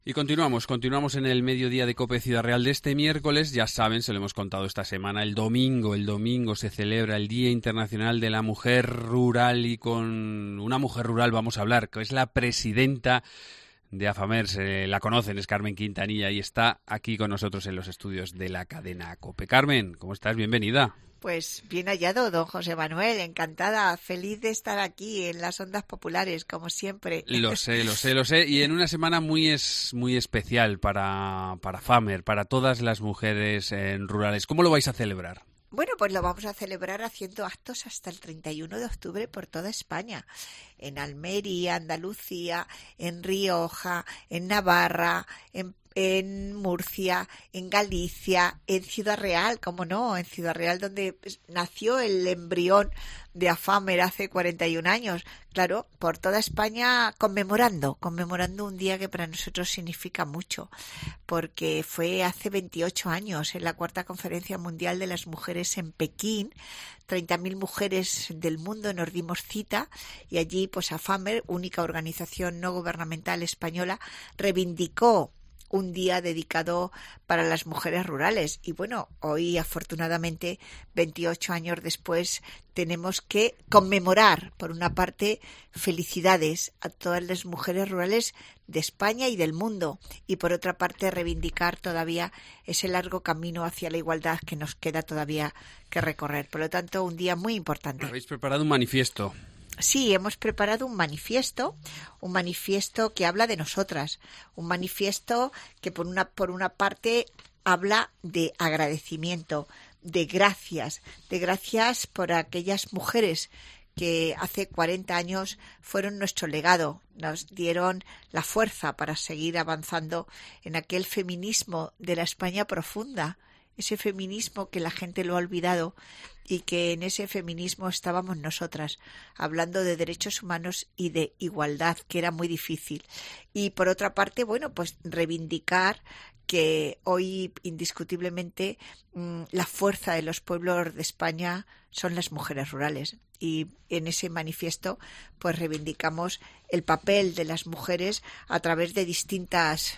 Y continuamos en el mediodía de COPE Ciudad Real de este miércoles. Ya saben, se lo hemos contado esta semana, el domingo se celebra el Día Internacional de la Mujer Rural, y con una mujer rural vamos a hablar, que es la presidenta de AFAMER. La conocen, es Carmen Quintanilla, y está aquí con nosotros en los estudios de la cadena COPE. Carmen, ¿cómo estás? Bienvenida. Pues bien hallado, don José Manuel, encantada, feliz de estar aquí en las ondas populares, como siempre. Lo sé, y en una semana muy especial para AFAMER, para todas las mujeres rurales. ¿Cómo lo vais a celebrar? Bueno, pues lo vamos a celebrar haciendo actos hasta el 31 de octubre por toda España. En Almería, Andalucía, en Rioja, en Navarra, en Murcia, en Galicia, en Ciudad Real, cómo no, en Ciudad Real, donde nació el embrión de AFAMER hace 41 años. Claro, por toda España conmemorando un día que para nosotros significa mucho, porque fue hace 28 años, en la Cuarta Conferencia Mundial de las Mujeres en Pekín. 30.000 mujeres del mundo nos dimos cita, y allí pues AFAMER, única organización no gubernamental española, reivindicó un día dedicado para las mujeres rurales. Y bueno, hoy afortunadamente, 28 años después, tenemos que conmemorar, por una parte, felicidades a todas las mujeres rurales de España y del mundo, y por otra parte reivindicar todavía ese largo camino hacia la igualdad que nos queda todavía que recorrer. Por lo tanto, un día muy importante. Habéis preparado un manifiesto. Sí, hemos preparado un manifiesto que habla de nosotras, un manifiesto que por una parte habla de agradecimiento, de gracias por aquellas mujeres que hace 40 años fueron nuestro legado, nos dieron la fuerza para seguir avanzando en aquel feminismo de la España profunda, ese feminismo que la gente lo ha olvidado, y que en ese feminismo estábamos nosotras, hablando de derechos humanos y de igualdad, que era muy difícil. Y por otra parte, bueno, pues reivindicar que hoy indiscutiblemente la fuerza de los pueblos de España son las mujeres rurales. Y en ese manifiesto pues reivindicamos el papel de las mujeres a través de distintas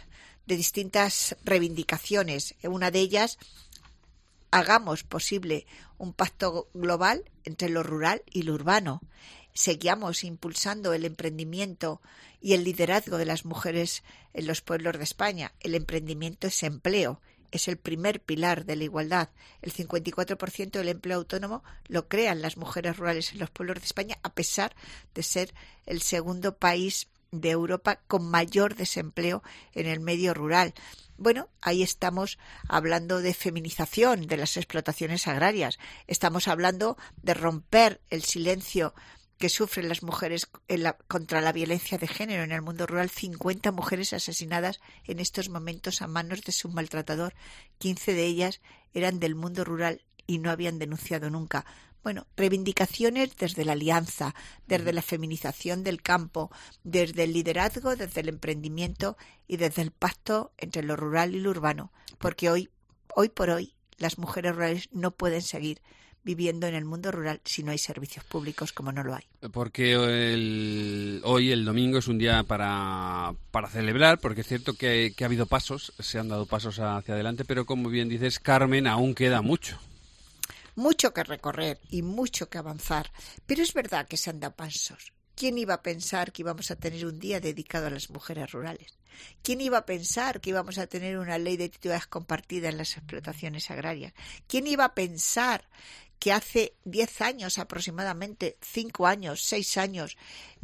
reivindicaciones. Una de ellas, hagamos posible un pacto global entre lo rural y lo urbano. Seguimos impulsando el emprendimiento y el liderazgo de las mujeres en los pueblos de España. El emprendimiento es empleo, es el primer pilar de la igualdad. El 54% del empleo autónomo lo crean las mujeres rurales en los pueblos de España, a pesar de ser el segundo país de Europa con mayor desempleo en el medio rural. Bueno, ahí estamos hablando de feminización de las explotaciones agrarias. Estamos hablando de romper el silencio que sufren las mujeres contra la violencia de género en el mundo rural. 50 mujeres asesinadas en estos momentos a manos de su maltratador. 15 de ellas eran del mundo rural y no habían denunciado nunca. Bueno, reivindicaciones desde la alianza, desde la feminización del campo, desde el liderazgo, desde el emprendimiento y desde el pacto entre lo rural y lo urbano. Porque hoy por hoy, las mujeres rurales no pueden seguir viviendo en el mundo rural si no hay servicios públicos, como no lo hay. Porque hoy, el domingo, es un día para celebrar, porque es cierto que ha habido pasos, se han dado pasos hacia adelante, pero como bien dices, Carmen, aún queda mucho. Mucho que recorrer y mucho que avanzar, pero es verdad que se han dado pasos. ¿Quién iba a pensar que íbamos a tener un día dedicado a las mujeres rurales? ¿Quién iba a pensar que íbamos a tener una ley de titularidad compartida en las explotaciones agrarias? ¿Quién iba a pensar que hace 10 años aproximadamente, 5 años, 6 años,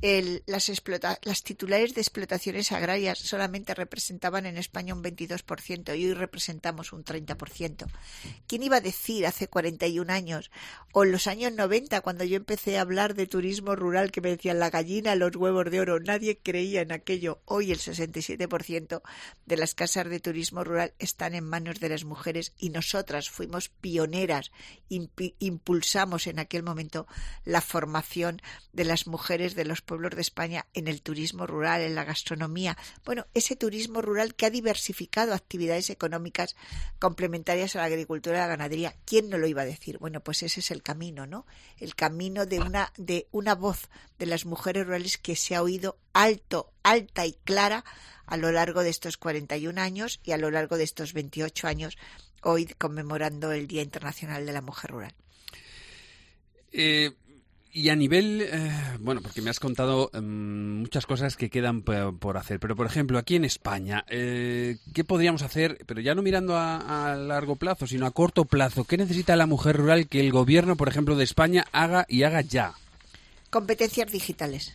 las titulares de explotaciones agrarias solamente representaban en España un 22% y hoy representamos un 30%? ¿Quién iba a decir hace 41 años o en los años 90, cuando yo empecé a hablar de turismo rural, que me decían la gallina, los huevos de oro? Nadie creía en aquello. Hoy el 67% de las casas de turismo rural están en manos de las mujeres, y nosotras fuimos pioneras, impulsamos en aquel momento la formación de las mujeres de los pueblos de España en el turismo rural, en la gastronomía. Bueno, ese turismo rural que ha diversificado actividades económicas complementarias a la agricultura y la ganadería. ¿Quién no lo iba a decir? Bueno, pues ese es el camino, ¿no? El camino de una voz de las mujeres rurales que se ha oído alta y clara a lo largo de estos 41 años y a lo largo de estos 28 años, hoy conmemorando el Día Internacional de la Mujer Rural. Y a nivel, bueno, porque me has contado muchas cosas que quedan por hacer, pero por ejemplo, aquí en España, ¿qué podríamos hacer, pero ya no mirando a largo plazo, sino a corto plazo? ¿Qué necesita la mujer rural que el gobierno, por ejemplo, de España haga ya? Competencias digitales.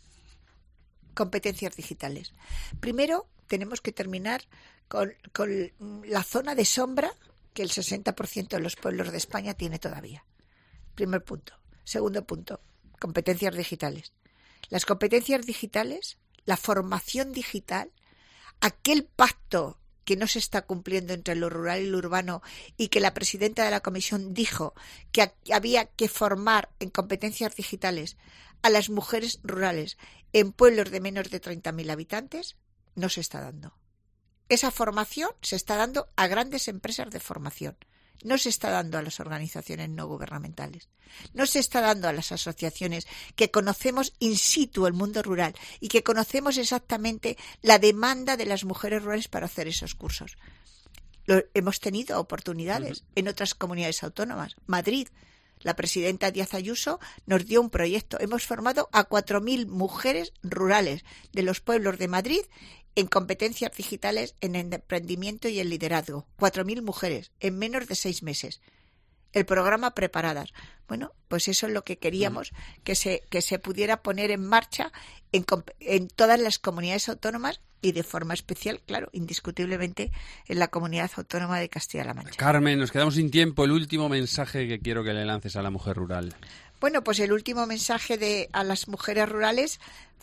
Primero, tenemos que terminar con la zona de sombra que el 60% de los pueblos de España tiene todavía. Primer punto. Segundo punto, competencias digitales. Las competencias digitales, la formación digital, aquel pacto que no se está cumpliendo entre lo rural y lo urbano y que la presidenta de la comisión dijo que había que formar en competencias digitales a las mujeres rurales en pueblos de menos de 30.000 habitantes, no se está dando. Esa formación se está dando a grandes empresas de formación. No se está dando a las organizaciones no gubernamentales. No se está dando a las asociaciones que conocemos in situ el mundo rural y que conocemos exactamente la demanda de las mujeres rurales para hacer esos cursos. Hemos tenido oportunidades en otras comunidades autónomas. Madrid, la presidenta Díaz Ayuso nos dio un proyecto. Hemos formado a 4.000 mujeres rurales de los pueblos de Madrid en competencias digitales, en emprendimiento y en liderazgo. 4.000 mujeres en menos de 6 meses. El programa Preparadas. Bueno, pues eso es lo que queríamos, que se pudiera poner en marcha en todas las comunidades autónomas y de forma especial, claro, indiscutiblemente en la comunidad autónoma de Castilla-La Mancha. Carmen, nos quedamos sin tiempo. El último mensaje que quiero que le lances a la mujer rural. Bueno, pues el último mensaje a las mujeres rurales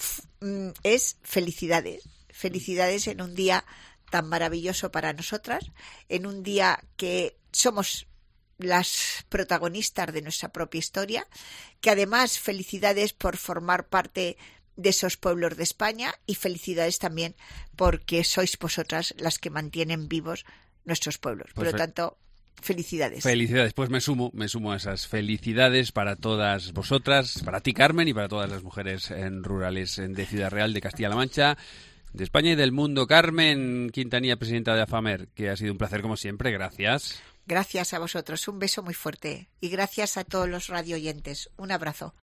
es felicidades. Felicidades en un día tan maravilloso para nosotras, en un día que somos las protagonistas de nuestra propia historia, que además felicidades por formar parte de esos pueblos de España y felicidades también porque sois vosotras las que mantienen vivos nuestros pueblos. Por lo tanto, felicidades. Felicidades, pues me sumo a esas felicidades para todas vosotras, para ti, Carmen, y para todas las mujeres rurales de Ciudad Real, de Castilla-La Mancha, de España y del mundo. Carmen Quintanilla, presidenta de AFAMER, que ha sido un placer como siempre. Gracias. Gracias a vosotros. Un beso muy fuerte. Y gracias a todos los radioyentes. Un abrazo.